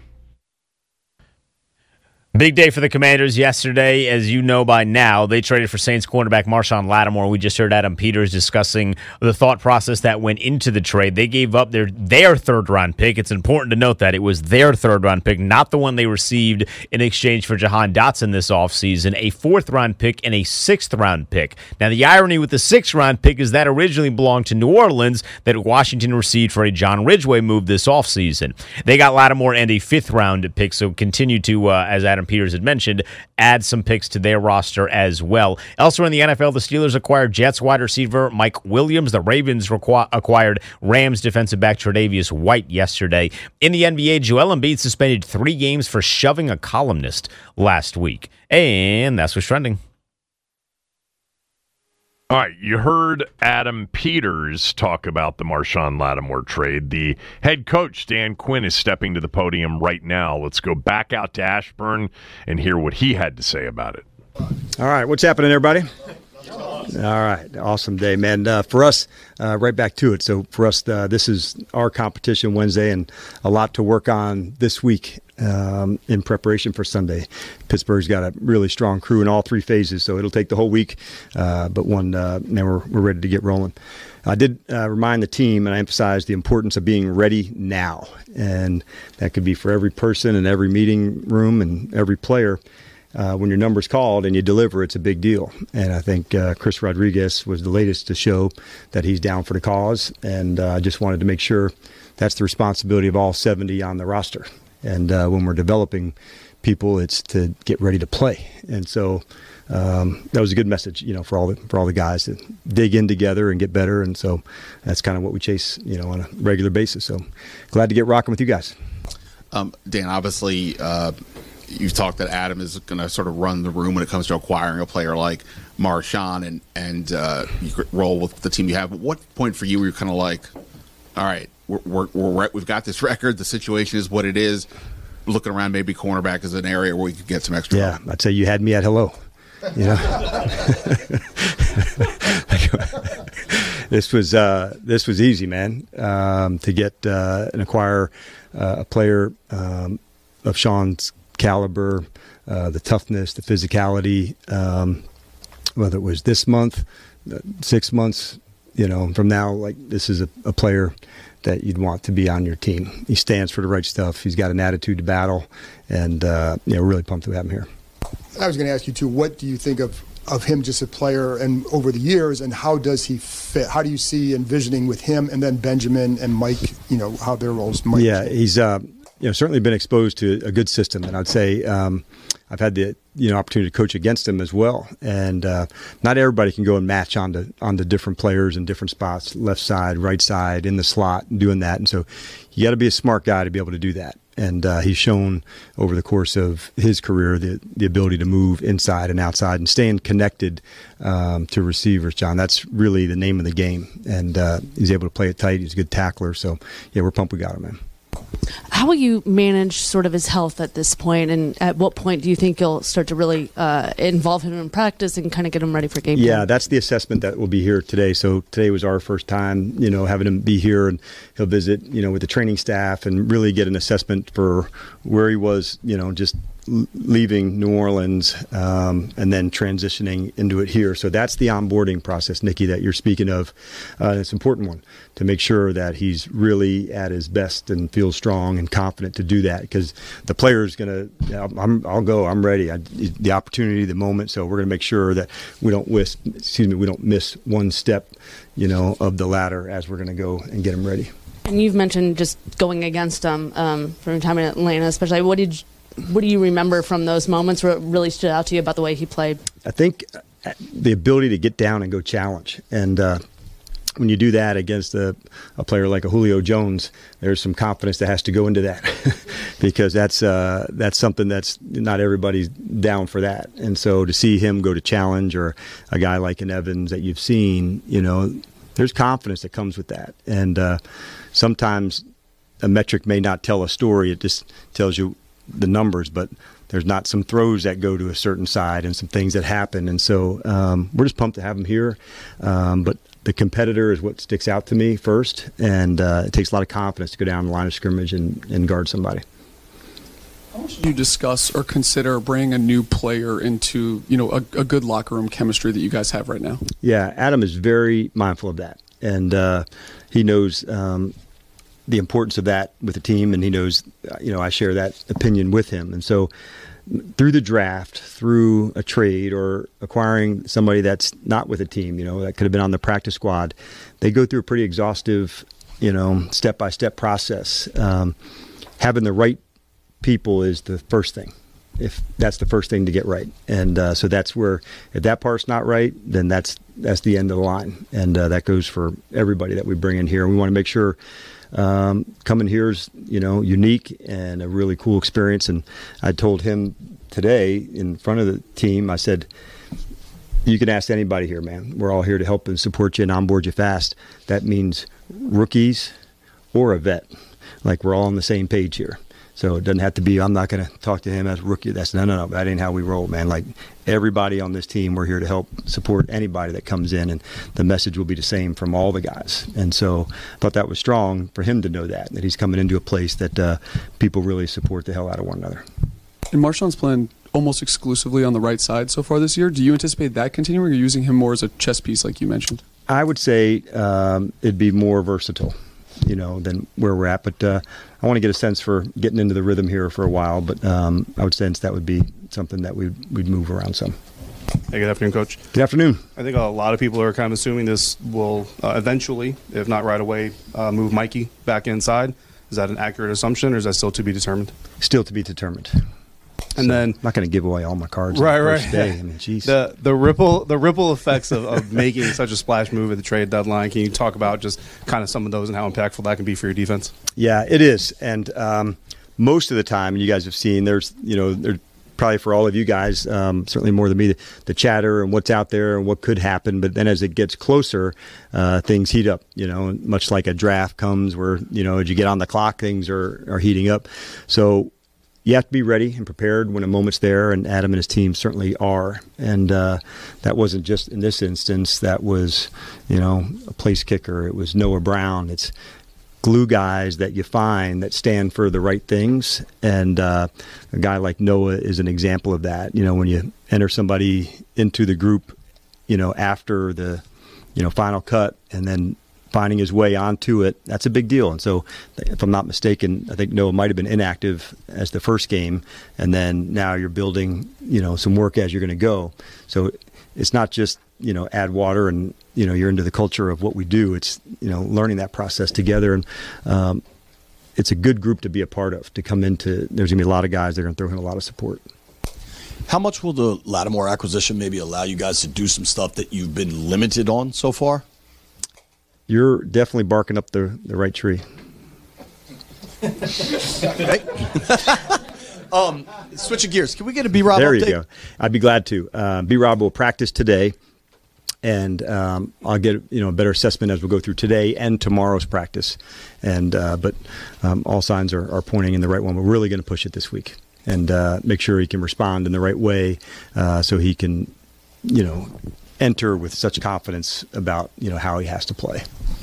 S20: Big day for the Commanders yesterday. As you know by now, they traded for Saints cornerback Marshawn Lattimore. We just heard Adam Peters discussing the thought process that went into the trade. They gave up their their third-round pick. It's important to note that it was their third-round pick, not the one they received in exchange for Jahan Dotson this offseason, a fourth-round pick and a sixth-round pick. Now, the irony with the sixth-round pick is that originally belonged to New Orleans that Washington received for a John Ridgeway move this offseason. They got Lattimore and a fifth-round pick, so continue to, uh, as Adam Peters had mentioned, add some picks to their roster as well. Elsewhere in the N F L, the Steelers acquired Jets wide receiver Mike Williams. The Ravens requ- acquired Rams defensive back Tre'Davious White yesterday. In the N B A, Joel Embiid suspended three games for shoving a columnist last week. And that's what's trending.
S4: All right, you heard Adam Peters talk about the Marshawn Lattimore trade. The head coach, Dan Quinn, is stepping to the podium right now. Let's go back out to Ashburn and hear what he had to say about it.
S21: All right, what's happening, everybody? All right, awesome day, man. Uh, for us, uh, right back to it. So for us, uh, this is our competition Wednesday and a lot to work on this week um, in preparation for Sunday. Pittsburgh's got a really strong crew in all three phases, so it'll take the whole week. Uh, but one, uh, man, we're, we're ready to get rolling. I did uh, remind the team, and I emphasized the importance of being ready now. And that could be for every person in every meeting room and every player. Uh, when your number's called and you deliver, it's a big deal. And I think uh, Chris Rodriguez was the latest to show that he's down for the cause. And I uh, just wanted to make sure that's the responsibility of all seventy on the roster. And uh, when we're developing people, it's to get ready to play. And so um, that was a good message, you know, for all the, for all the guys to dig in together and get better. And so that's kind of what we chase, you know, on a regular basis. So glad to get rocking with you guys.
S10: Um, Dan, obviously, uh, you've talked that Adam is going to sort of run the room when it comes to acquiring a player like Marshawn and and uh, you roll with the team you have. At what point for you were you kind of like, all right, we're, we're, we're we've got this record. The situation is what it is. Looking around, maybe cornerback is an area where we could get some extra.
S21: Yeah, help. I'd say you had me at hello. You know, this was uh, this was easy, man. Um, to get uh, and acquire uh, a player um, of Sean's caliber, uh, the toughness, the physicality, um, whether it was this month, six months, you know, from now, like this is a, a player that you'd want to be on your team. He stands for the right stuff. He's got an attitude to battle, and, uh, you know, really pumped to have him here.
S9: I was going to ask you, too, what do you think of, of him just a player and over the years, and how does he fit? How do you see envisioning with him and then Benjamin and Mike, you know, how their roles might
S21: Yeah,
S9: change?
S21: he's uh, you know, certainly been exposed to a good system, and I'd say um, I've had the you know opportunity to coach against him as well. And uh, not everybody can go and match onto onto different players in different spots, left side, right side, in the slot, and doing that. And so you got to be a smart guy to be able to do that. And uh, he's shown over the course of his career the, the ability to move inside and outside and staying connected um, to receivers, John. That's really the name of the game. And uh, he's able to play it tight. He's a good tackler. So, yeah, we're pumped we got him, man.
S11: How will you manage sort of his health at this point, and at what point do you think you'll start to really uh, involve him in practice and kind of get him ready for game
S21: Yeah,
S11: time?
S21: that's the assessment that will be here today. So today was our first time, you know, having him be here, and he'll visit, you know, with the training staff and really get an assessment for where he was, you know, just leaving New Orleans um, and then transitioning into it here. So that's the onboarding process, Nikki, that you're speaking of. Uh, it's an important one to make sure that he's really at his best and feels strong and confident to do that, because the player is going to, you know, I'm, I'll go, I'm ready. I, the opportunity, the moment. So we're going to make sure that we don't miss, excuse me, we don't miss one step, you know, of the ladder as we're going to go and get him ready.
S11: And you've mentioned just going against him um, from your time in Atlanta, especially. What did you, what do you remember from those moments where it really stood out to you about the way he played?
S21: I think the ability to get down and go challenge. And uh, when you do that against a, a player like a Julio Jones, there's some confidence that has to go into that because that's uh, that's something that's not everybody's down for that. And so to see him go to challenge, or a guy like an Evans that you've seen, you know, there's confidence that comes with that. And uh, sometimes a metric may not tell a story. It just tells you the numbers, but there's not some throws that go to a certain side and some things that happen. And so um, we're just pumped to have him here. Um, but the competitor is what sticks out to me first, and uh, it takes a lot of confidence to go down the line of scrimmage and, and guard somebody.
S12: How much do you discuss or consider bringing a new player into, you know, a, a good locker room chemistry that you guys have right now?
S21: Yeah, Adam is very mindful of that, and uh, he knows um, the importance of that with the team, and he knows, you know, I share that opinion with him. And so through the draft, through a trade, or acquiring somebody that's not with a team, you know, that could have been on the practice squad, they go through a pretty exhaustive, you know, step-by-step process. Um, having the right people is the first thing, if that's the first thing to get right. And uh, so that's where, if that part's not right, then that's that's the end of the line. And uh, that goes for everybody that we bring in here. We want to make sure Um, coming here is, you know, unique and a really cool experience. And I told him today in front of the team, I said, you can ask anybody here, man. We're all here to help and support you and onboard you fast. That means rookies or a vet. Like, we're all on the same page here. So it doesn't have to be, I'm not going to talk to him as a rookie. That's no, no, no. That ain't how we roll, man. Like, everybody on this team, we're here to help support anybody that comes in, and the message will be the same from all the guys. And so I thought that was strong for him to know that, that he's coming into a place that uh, people really support the hell out of one another.
S12: And Marshawn's playing almost exclusively on the right side so far this year. Do you anticipate that continuing, or using him more as a chess piece like you mentioned?
S21: I would say um, it'd be more versatile, you know, than where we're at. But uh, I want to get a sense for getting into the rhythm here for a while. But um, I would sense that would be something that we'd, we'd move around some.
S13: Hey, good afternoon, Coach.
S21: Good afternoon.
S13: I think a lot of people are kind of assuming this will uh, eventually, if not right away, uh, move Mikey back inside. Is that an accurate assumption, or is that still to be determined?
S21: Still to be determined.
S13: And
S21: so
S13: then,
S21: I'm not going to give away all my cards
S13: right,
S21: on the
S13: right.
S21: first day. I mean, geez.
S13: The the ripple the ripple effects of, of making such a splash move at the trade deadline. Can you talk about just kind of some of those and how impactful that can be for your defense?
S21: Yeah, it is. And um, most of the time, and you guys have seen, there's, you know, there's probably for all of you guys, um, certainly more than me, the, the chatter and what's out there and what could happen. But then as it gets closer, uh, things heat up, you know, much like a draft comes where, you know, as you get on the clock, things are, are heating up. So you have to be ready and prepared when a moment's there, and Adam and his team certainly are. And uh, that wasn't just in this instance. That was, you know, a place kicker. It was Noah Brown. It's glue guys that you find that stand for the right things. And uh, a guy like Noah is an example of that. You know, when you enter somebody into the group, you know, after the, you know, final cut, and then finding his way onto it, that's a big deal. And so, if I'm not mistaken, I think Noah might have been inactive as the first game, and then now you're building, you know, some work as you're going to go. So it's not just, you know, add water and, you know, you're into the culture of what we do. It's, you know, learning that process together. And um, it's a good group to be a part of, to come into. There's going to be a lot of guys that are going to throw in a lot of support.
S14: How much will the Lattimore acquisition maybe allow you guys to do some stuff that you've been limited on so far?
S21: You're definitely barking up the, the right tree.
S14: um, switching gears, can we get a B-Rob
S21: There
S14: update?
S21: you go. I'd be glad to. Uh, B-Rob will practice today, and um, I'll get you know a better assessment as we go through today and tomorrow's practice. And uh, but um, all signs are, are pointing in the right one. We're really going to push it this week and uh, make sure he can respond in the right way, uh, so he can, you know, enter with such confidence about you know how he has to play.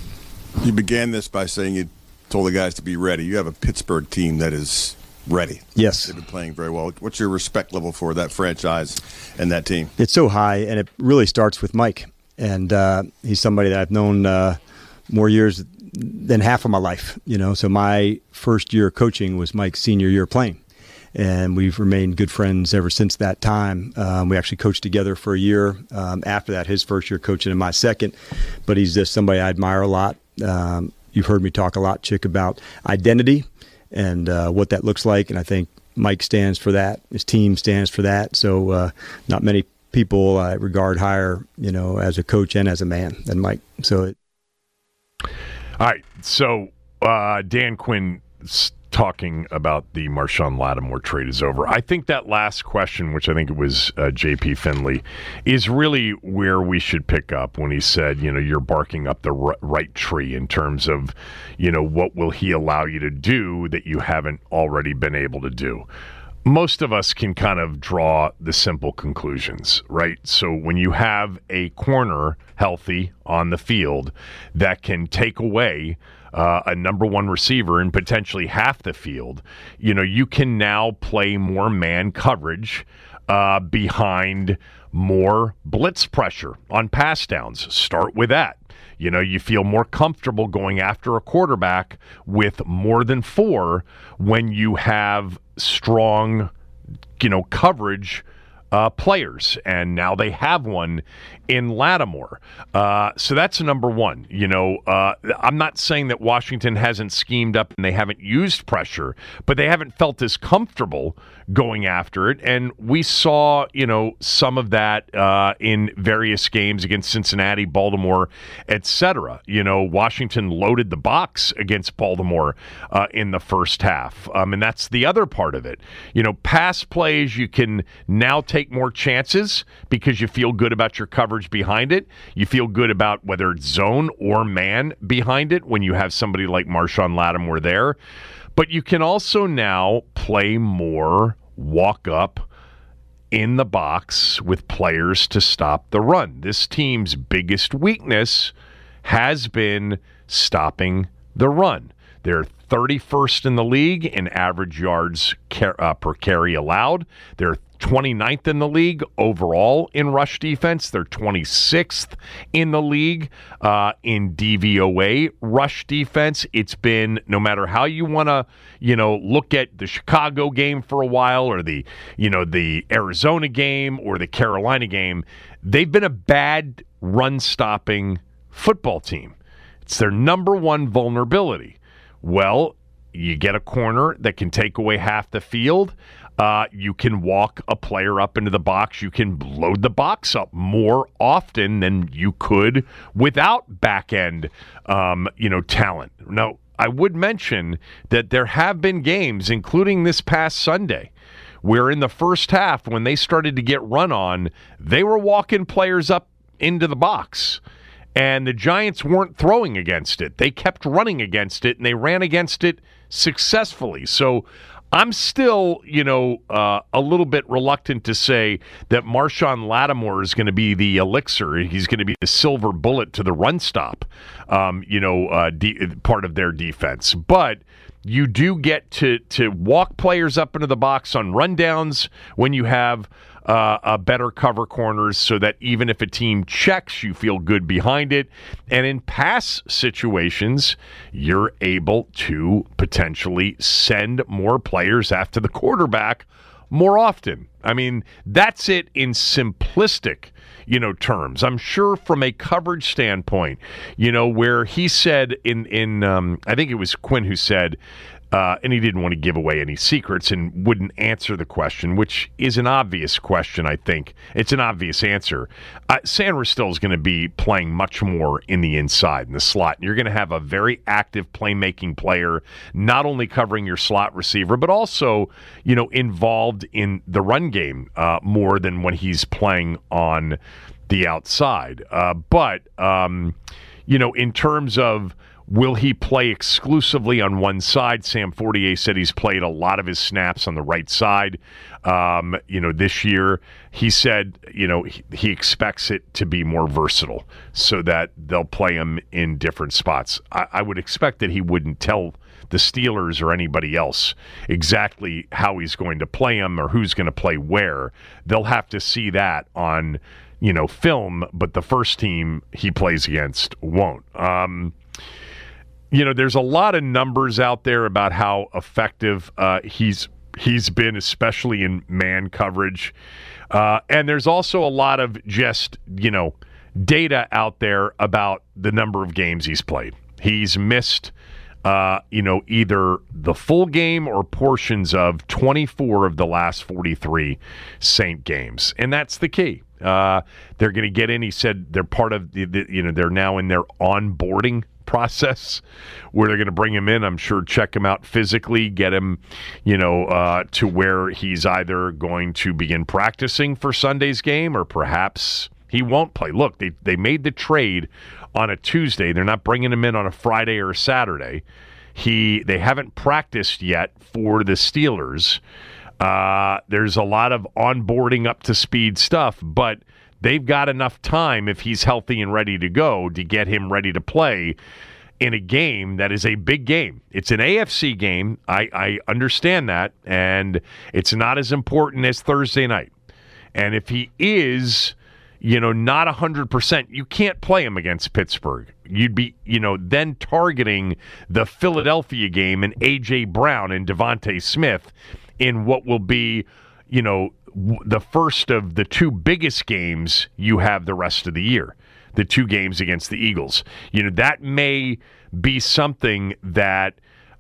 S15: You began this by saying you told the guys to be ready. You have a Pittsburgh team that is ready.
S21: Yes.
S15: They've been playing very well. What's your respect level for that franchise and that team?
S21: It's so high, and it really starts with Mike. And uh, he's somebody that I've known uh, more years than half of my life. You know, so my first year coaching was Mike's senior year playing. And we've remained good friends ever since that time. Um, we actually coached together for a year. Um, after that, his first year coaching and my second. But he's just somebody I admire a lot. Um, you've heard me talk a lot, Chick, about identity and uh, what that looks like. And I think Mike stands for that. His team stands for that. So uh, not many people I regard higher, you know, as a coach and as a man than Mike. So, it-
S4: all right. So uh, Dan Quinn talking about the Marshon Lattimore trade is over. I think that last question, which I think it was uh, J P Finley, is really where we should pick up when he said, you know, you're barking up the r- right tree in terms of, you know, what will he allow you to do that you haven't already been able to do. Most of us can kind of draw the simple conclusions, right? So when you have a corner healthy on the field that can take away Uh, a number one receiver and potentially half the field, you know, you can now play more man coverage uh, behind more blitz pressure on pass downs. Start with that. You know, you feel more comfortable going after a quarterback with more than four when you have strong, you know, coverage Uh, players, and now they have one in Lattimore. Uh, so that's number one. You know, uh, I'm not saying that Washington hasn't schemed up and they haven't used pressure, but they haven't felt as comfortable going after it. And we saw, you know, some of that uh, in various games against Cincinnati, Baltimore, et cetera. You know, Washington loaded the box against Baltimore uh, in the first half. Um, and that's the other part of it. You know, pass plays, you can now take more chances because you feel good about your coverage behind it. You feel good about whether it's zone or man behind it when you have somebody like Marshon Lattimore there. But you can also now play more walk up in the box with players to stop the run. This team's biggest weakness has been stopping the run. They're thirty-first in the league in average yards car- uh, per carry allowed. They're twenty-ninth in the league overall in rush defense. They're twenty-sixth in the league uh, in D V O A rush defense. It's been, no matter how you want to, you know, look at the Chicago game for a while or the, you know, the Arizona game or the Carolina game, they've been a bad run-stopping football team. It's their number one vulnerability. Well, you get a corner that can take away half the field. Uh, you can walk a player up into the box. You can load the box up more often than you could without back-end, um, you know, talent. Now, I would mention that there have been games, including this past Sunday, where in the first half, when they started to get run on, they were walking players up into the box. And the Giants weren't throwing against it. They kept running against it, and they ran against it successfully. So I'm still, you know, uh, a little bit reluctant to say that Marshon Lattimore is going to be the elixir. He's going to be the silver bullet to the run stop, um, you know, uh, de- part of their defense. But you do get to to walk players up into the box on rundowns when you have uh, a better cover corners, so that even if a team checks, you feel good behind it. And in pass situations, you're able to potentially send more players after the quarterback more often. I mean, that's it in simplistic, you know, terms. I'm sure from a coverage standpoint, you know, where he said in, in um, I think it was Quinn who said, Uh, and he didn't want to give away any secrets and wouldn't answer the question, which is an obvious question, I think. It's an obvious answer. Uh, Sanders still is going to be playing much more in the inside, in the slot. You're going to have a very active playmaking player, not only covering your slot receiver, but also, you know, involved in the run game uh, more than when he's playing on the outside. Uh, but, um, you know, in terms of will he play exclusively on one side? Sam Fortier said he's played a lot of his snaps on the right side. Um, you know, this year he said, you know, he, he expects it to be more versatile so that they'll play him in different spots. I, I would expect that he wouldn't tell the Steelers or anybody else exactly how he's going to play him or who's going to play where. They'll have to see that on, you know, film, but the first team he plays against won't. Um, You know, there's a lot of numbers out there about how effective uh, he's he's been, especially in man coverage. Uh, and there's also a lot of just, you know, data out there about the number of games he's played. He's missed, uh, you know, either the full game or portions of twenty-four of the last forty-three Saint games. And that's the key. Uh, they're going to get in. He said they're part of, the, the, you know, they're now in their onboarding process where they're going to bring him in, I'm sure, check him out physically, get him, you know, uh, to where he's either going to begin practicing for Sunday's game or perhaps he won't play. Look, they they made the trade on a Tuesday. They're not bringing him in on a Friday or a Saturday. He They haven't practiced yet for the Steelers. Uh, there's a lot of onboarding up to speed stuff, but they've got enough time, if he's healthy and ready to go, to get him ready to play in a game that is a big game. It's an A F C game. I, I understand that, and it's not as important as Thursday night. And if he is, you know, not one hundred percent, you can't play him against Pittsburgh. You'd be, you know, then targeting the Philadelphia game and A J. Brown and Devontae Smith in what will be, you know, the first of the two biggest games you have the rest of the year, the two games against the Eagles. You know, that may be something that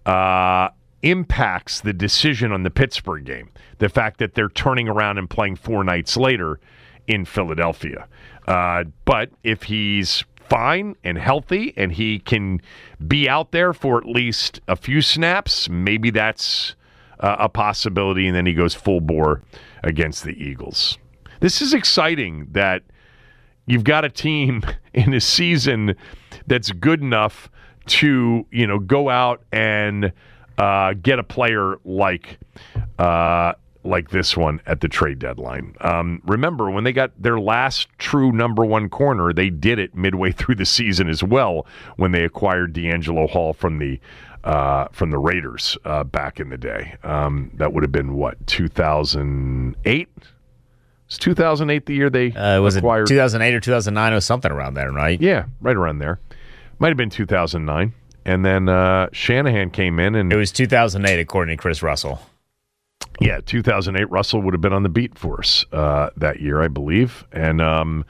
S4: uh, impacts the decision on the Pittsburgh game, the fact that they're turning around and playing four nights later in Philadelphia. Uh, but if he's fine and healthy and he can be out there for at least a few snaps, maybe that's uh, a possibility, and then he goes full bore against the Eagles. This is exciting that you've got a team in a season that's good enough to, you know, go out and uh, get a player like uh, like this one at the trade deadline. Um, remember, when they got their last true number one corner, they did it midway through the season as well when they acquired D'Angelo Hall from the Uh, from the Raiders uh, back in the day. Um, that would have been, what, two thousand eight? Was two thousand eight the year they
S20: uh, was
S4: acquired?
S20: it two thousand eight or two thousand nine or something around there, right?
S4: Yeah, right around there. Might have been two thousand nine. And then uh, Shanahan came in. and
S20: It was two thousand eight, according to Chris Russell.
S4: Yeah, two thousand eight. Russell would have been on the beat for us uh, that year, I believe. And um,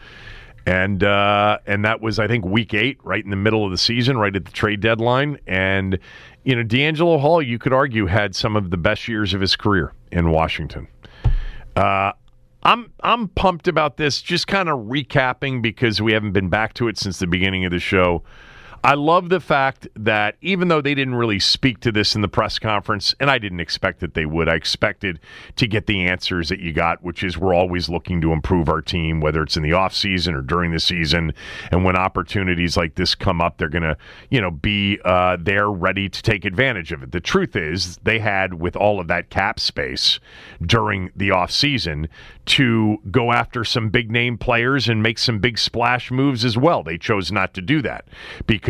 S4: and uh, and that was, I think, week eight, right in the middle of the season, right at the trade deadline. And, you know, D'Angelo Hall, you could argue, had some of the best years of his career in Washington. Uh, I'm I'm pumped about this, just kind of recapping because we haven't been back to it since the beginning of the show. I love the fact that even though they didn't really speak to this in the press conference, and I didn't expect that they would, I expected to get the answers that you got, which is we're always looking to improve our team, whether it's in the offseason or during the season. And when opportunities like this come up, they're going to, you know, be uh, there ready to take advantage of it. The truth is they had, with all of that cap space during the offseason, to go after some big-name players and make some big splash moves as well. They chose not to do that because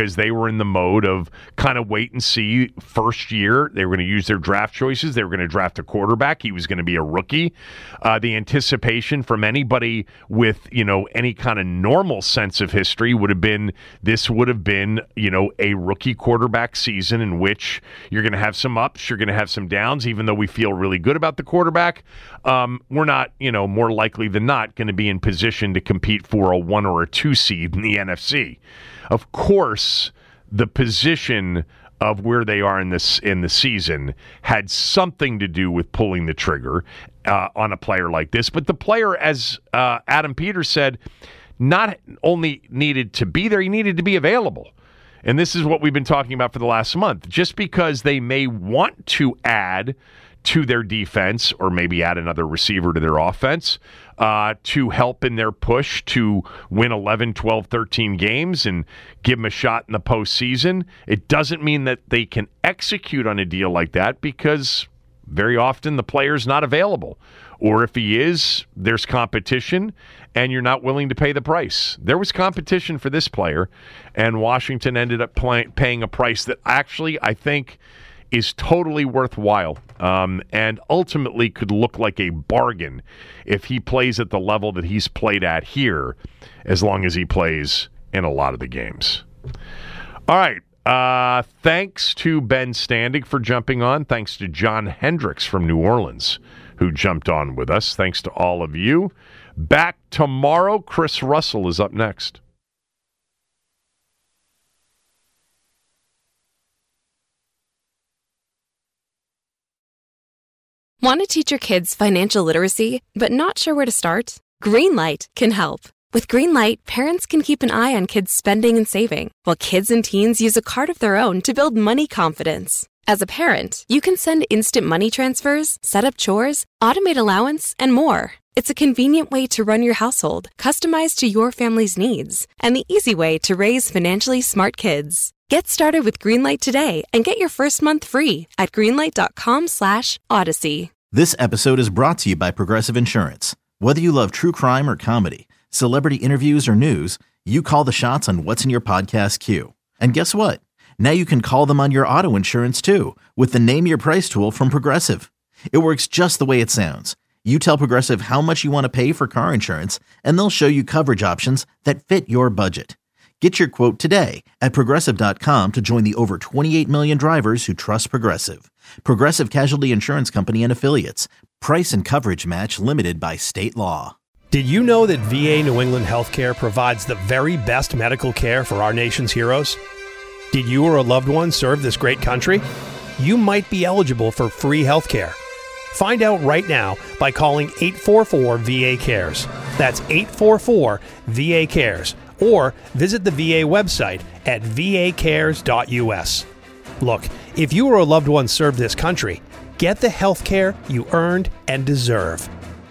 S4: because they were in the mode of kind of wait and see first year. They were going to use their draft choices. They were going to draft a quarterback. He was going to be a rookie. Uh, the anticipation from anybody with, you know, any kind of normal sense of history would have been this would have been, you know, a rookie quarterback season in which you're going to have some ups, you're going to have some downs, even though we feel really good about the quarterback. Um, we're not, you know, more likely than not going to be in position to compete for a one or a two seed in the N F C. Of course, the position of where they are in this in the season had something to do with pulling the trigger uh, on a player like this. But the player, as uh, Adam Peters said, not only needed to be there, he needed to be available. And this is what we've been talking about for the last month. Just because they may want to add to their defense or maybe add another receiver to their offense uh, to help in their push to win eleven, twelve, thirteen games and give them a shot in the postseason, it doesn't mean that they can execute on a deal like that, because very often the player's not available. Or if he is, there's competition and you're not willing to pay the price. There was competition for this player, and Washington ended up play- paying a price that actually, I think, is totally worthwhile um, and ultimately could look like a bargain if he plays at the level that he's played at here, as long as he plays in a lot of the games. All right. Uh, thanks to Ben Standig for jumping on. Thanks to John Hendricks from New Orleans, who jumped on with us. Thanks to all of you. Back tomorrow. Chris Russell is up next.
S1: Want to teach your kids financial literacy, but not sure where to start? Greenlight can help. With Greenlight, parents can keep an eye on kids' spending and saving, while kids and teens use a card of their own to build money confidence. As a parent, you can send instant money transfers, set up chores, automate allowance, and more. It's a convenient way to run your household, customized to your family's needs, and the easy way to raise financially smart kids. Get started with Greenlight today and get your first month free at greenlight.com slash odyssey.
S2: This episode is brought to you by Progressive Insurance. Whether you love true crime or comedy, celebrity interviews or news, you call the shots on what's in your podcast queue. And guess what? Now you can call them on your auto insurance too with the Name Your Price tool from Progressive. It works just the way it sounds. You tell Progressive how much you want to pay for car insurance, and they'll show you coverage options that fit your budget. Get your quote today at Progressive dot com to join the over twenty-eight million drivers who trust Progressive. Progressive Casualty Insurance Company and Affiliates. Price and coverage match limited by state law.
S3: Did you know that V A New England Healthcare provides the very best medical care for our nation's heroes? Did you or a loved one serve this great country? You might be eligible for free healthcare. Find out right now by calling eight four four V A cares. That's eight four four V A cares. Or visit the V A website at v a cares dot u s. Look, if you or a loved one served this country, get the health care you earned and deserve.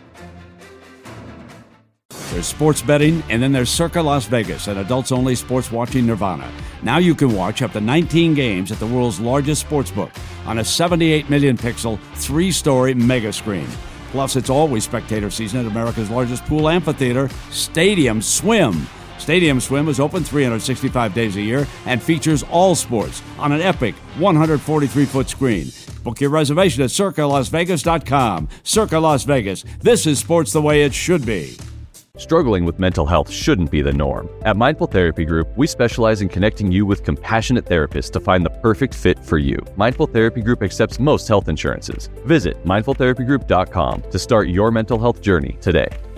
S5: There's sports betting, and then there's Circa Las Vegas, an adults-only sports watching nirvana. Now you can watch up to nineteen games at the world's largest sportsbook on a seventy-eight million pixel, three-story mega screen. Plus, it's always spectator season at America's largest pool amphitheater, Stadium Swim. Stadium Swim is open three hundred sixty-five days a year and features all sports on an epic one hundred forty-three foot screen. Book your reservation at circa las vegas dot com. Circa Las Vegas. This is sports the way it should be.
S7: Struggling with mental health shouldn't be the norm. At Mindful Therapy Group, we specialize in connecting you with compassionate therapists to find the perfect fit for you. Mindful Therapy Group accepts most health insurances. Visit mindful therapy group dot com to start your mental health journey today.